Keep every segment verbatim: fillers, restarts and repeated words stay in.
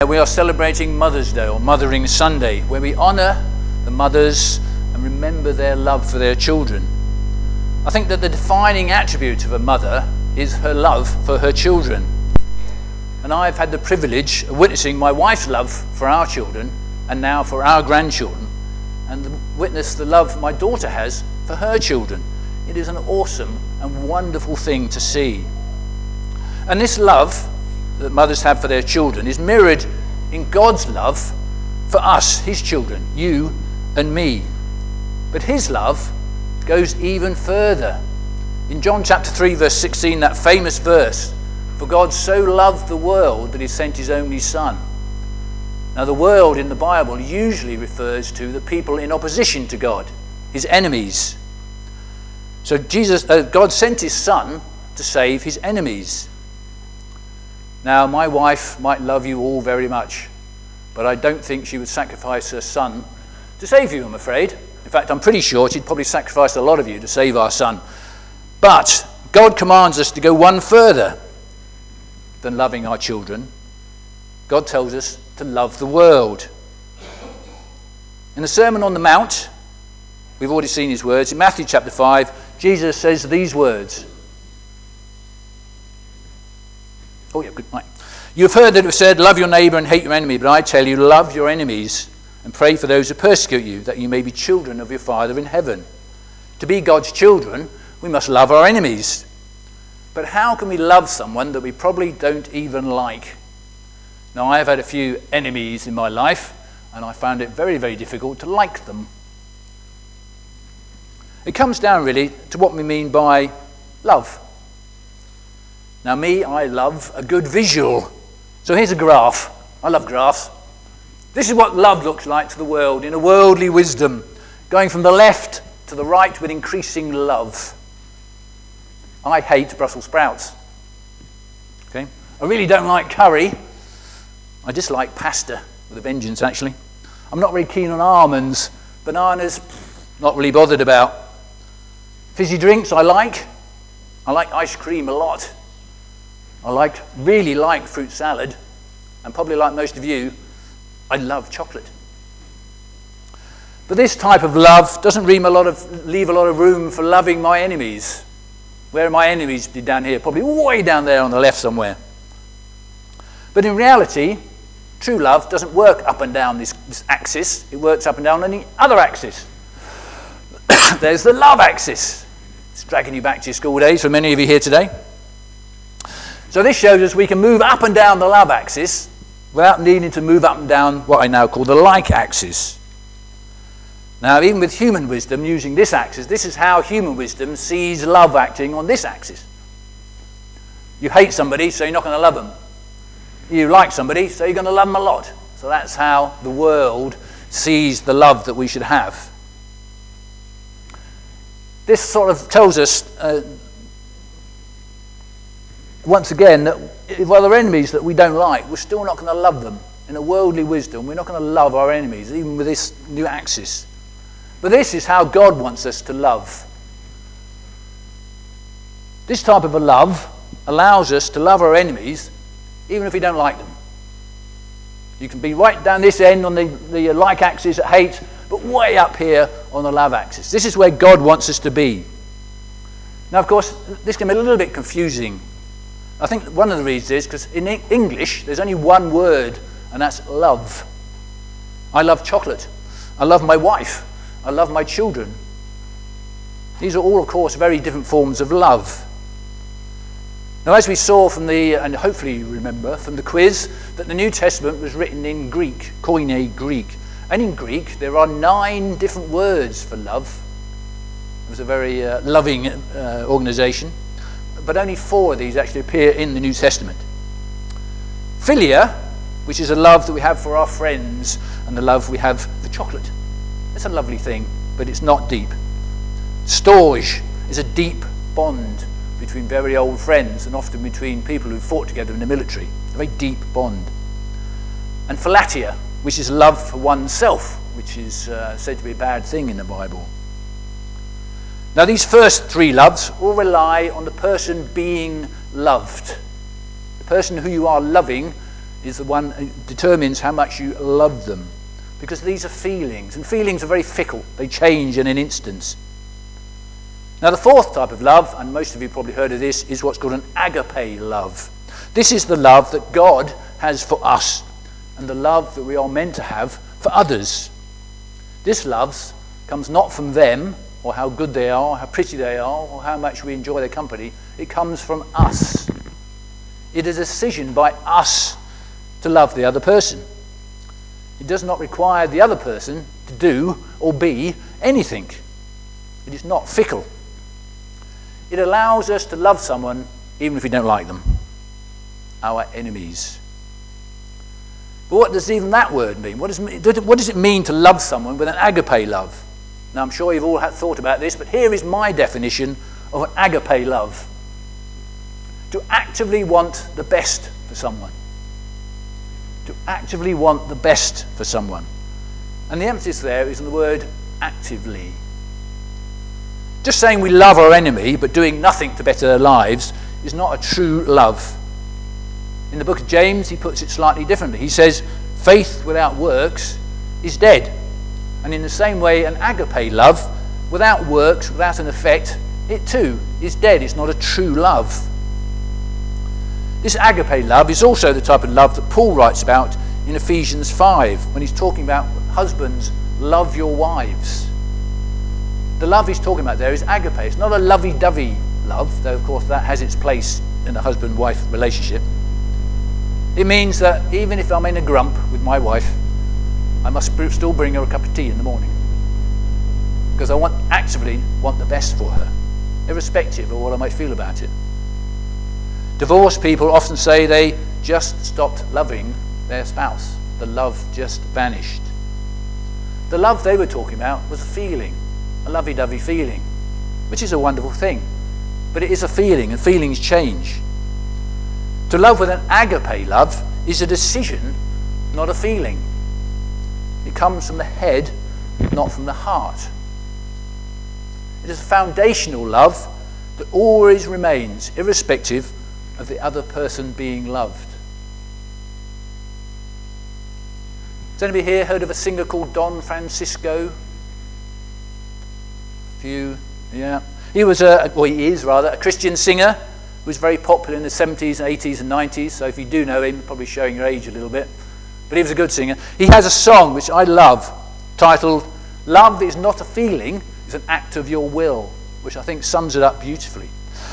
we are celebrating Mother's Day, or Mothering Sunday, where we honour the mothers and remember their love for their children. I think that the defining attribute of a mother is her love for her children. And I've had the privilege of witnessing my wife's love for our children, and now for our grandchildren, and witness the love my daughter has for her children. It is an awesome and wonderful thing to see. And this love that mothers have for their children is mirrored in God's love for us, his children, you and me. But his love goes even further. In John chapter three, verse sixteen, that famous verse, "For God so loved the world that he sent his only son." Now, the world in the Bible usually refers to the people in opposition to God, his enemies. So Jesus, uh, God sent his son to save his enemies. Now, my wife might love you all very much, but I don't think she would sacrifice her son to save you, I'm afraid. In fact, I'm pretty sure she'd probably sacrifice a lot of you to save our son. But God commands us to go one further than loving our children. God tells us to love the world. In the Sermon on the Mount, we've already seen his words. In Matthew chapter five, Jesus says these words. Oh yeah, good. Right. You have heard that it was said, love your neighbour and hate your enemy, but I tell you, love your enemies and pray for those who persecute you, that you may be children of your Father in heaven. To be God's children, we must love our enemies. But how can we love someone that we probably don't even like? Now, I have had a few enemies in my life, and I found it very, very difficult to like them. It comes down really to what we mean by love. Now, me, I love a good visual. So here's a graph. I love graphs. This is what love looks like to the world in a worldly wisdom, going from the left to the right with increasing love. I hate Brussels sprouts. Okay? I really don't like curry. I dislike pasta with a vengeance, actually. I'm not very keen on almonds. Bananas, not really bothered about. Fizzy drinks, I like. I like ice cream a lot. I like, really like fruit salad, and probably like most of you, I love chocolate. But this type of love doesn't leave a lot of, leave a lot of room for loving my enemies. Where are my enemies? Down here, probably way down there on the left somewhere. But in reality, true love doesn't work up and down this, this axis. It works up and down on the other axis. There's the love axis. It's dragging you back to your school days for many of you here today. So this shows us we can move up and down the love axis without needing to move up and down what I now call the like axis. Now, even with human wisdom using this axis, this is how human wisdom sees love acting on this axis. You hate somebody, so you're not going to love them. You like somebody, so you're going to love them a lot. So that's how the world sees the love that we should have. This sort of tells us, uh, once again, that if other enemies that we don't like, we're still not going to love them. In a worldly wisdom, we're not going to love our enemies, even with this new axis. But this is how God wants us to love. This type of a love allows us to love our enemies, even if we don't like them. You can be right down this end on the, the like axis at hate, but way up here on the love axis. This is where God wants us to be. Now, of course, this can be a little bit confusing. I think one of the reasons is because in English, there's only one word, and that's love. I love chocolate. I love my wife. I love my children. These are all, of course, very different forms of love. Now, as we saw from the, and hopefully you remember from the quiz, that the New Testament was written in Greek, Koine Greek. And in Greek, there are nine different words for love. It was a very uh, loving uh, organization. But only four of these actually appear in the New Testament. Philia, which is a love that we have for our friends, and the love we have for chocolate. It's a lovely thing, but it's not deep. Storge is a deep bond between very old friends, and often between people who fought together in the military. A very deep bond. And philatia, which is love for oneself, which is uh, said to be a bad thing in the Bible. Now, these first three loves all rely on the person being loved. The person who you are loving is the one who determines how much you love them. Because these are feelings, and feelings are very fickle. They change in an instant. Now the fourth type of love, and most of you probably heard of this, is what's called an agape love. This is the love that God has for us, and the love that we are meant to have for others. This love comes not from them, or how good they are, or how pretty they are, or how much we enjoy their company. It comes from us. It is a decision by us to love the other person. It does not require the other person to do or be anything. It is not fickle. It allows us to love someone even if we don't like them, our enemies. But what does even that word mean? What does, what does it mean to love someone with an agape love? Now I'm sure you've all had thought about this, but here is my definition of an agape love. To actively want the best for someone. To actively want the best for someone. And the emphasis there is on the word actively. Just saying we love our enemy but doing nothing to better their lives is not a true love. In the book of James, he puts it slightly differently. He says, faith without works is dead. And in the same way, an agape love, without works, without an effect, it too is dead. It's not a true love. This agape love is also the type of love that Paul writes about in Ephesians five, when he's talking about husbands, love your wives. The love he's talking about there is agape. It's not a lovey-dovey love, though of course that has its place in a husband-wife relationship. It means that even if I'm in a grump with my wife, I must still bring her a cup of tea in the morning. Because I want actively want the best for her, irrespective of what I might feel about it. Divorced people often say they just stopped loving their spouse. The love just vanished. The love they were talking about was a feeling, a lovey-dovey feeling, which is a wonderful thing. But it is a feeling, and feelings change. To love with an agape love is a decision, not a feeling. It comes from the head, not from the heart. It is a foundational love that always remains, irrespective of the other person being loved. Has anybody here heard of a singer called Don Francisco? A few, yeah. He was a, well he is rather, a Christian singer who was very popular in the seventies, eighties and nineties, so if you do know him, probably showing your age a little bit. But he was a good singer. He has a song which I love, titled, Love is Not a Feeling, It's an Act of Your Will, which I think sums it up beautifully.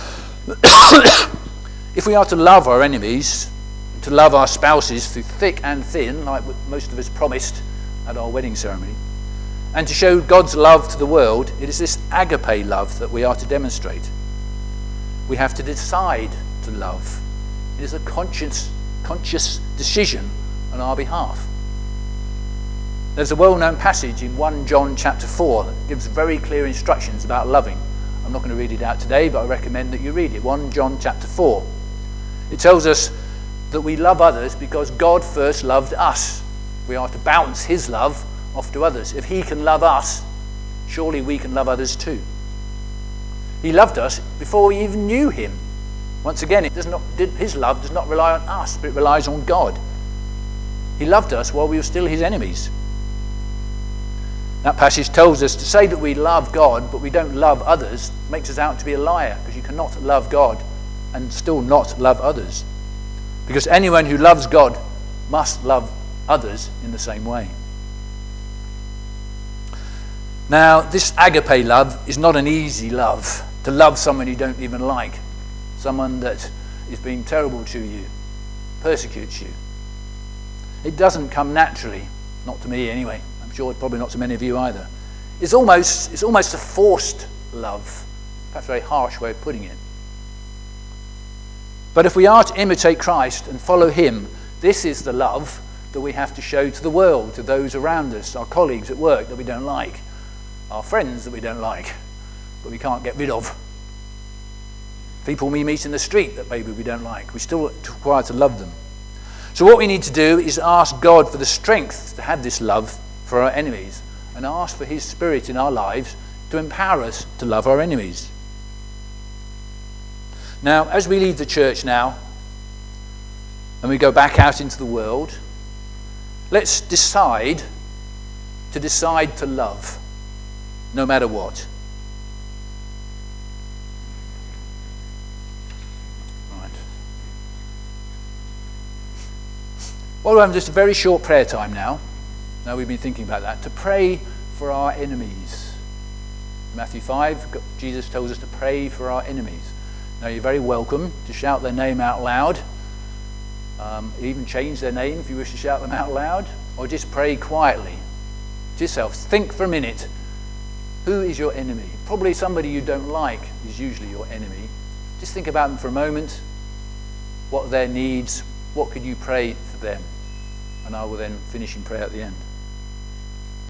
If we are to love our enemies, to love our spouses through thick and thin, like most of us promised at our wedding ceremony, and to show God's love to the world, it is this agape love that we are to demonstrate. We have to decide to love. It is a conscious, conscious decision on our behalf. There's a well-known passage in First John chapter four that gives very clear instructions about loving. I'm not going to read it out today, but I recommend that you read it. First John chapter four. It tells us that we love others because God first loved us. We are to bounce his love off to others. If he can love us, surely we can love others too. He loved us before we even knew him. Once again, it does not, his love does not rely on us, but it relies on God. He loved us while we were still his enemies. That passage tells us to say that we love God, but we don't love others, makes us out to be a liar, because you cannot love God and still not love others. Because anyone who loves God must love others in the same way. Now, this agape love is not an easy love. To love someone you don't even like, someone that is being terrible to you, persecutes you. It doesn't come naturally, not to me anyway. I'm sure probably not to many of you either. It's almost, it's almost a forced love. Perhaps a very harsh way of putting it. But if we are to imitate Christ and follow him, this is the love that we have to show to the world, to those around us, our colleagues at work that we don't like, our friends that we don't like, but we can't get rid of. People we meet in the street that maybe we don't like. We're still required to love them. So what we need to do is ask God for the strength to have this love for our enemies, and ask for his Spirit in our lives to empower us to love our enemies. Now, as we leave the church now, and we go back out into the world, let's decide to decide to love, no matter what. Right. Well, we're having just a very short prayer time now. Now we've been thinking about that, to pray for our enemies. In Matthew five, Jesus tells us to pray for our enemies. Now you're very welcome to shout their name out loud. Um, even change their name if you wish to shout them out loud, or just pray quietly to yourself. Think for a minute. Who is your enemy? Probably somebody you don't like is usually your enemy. Just think about them for a moment. What are their needs? What could you pray for them? And I will then finish in prayer at the end.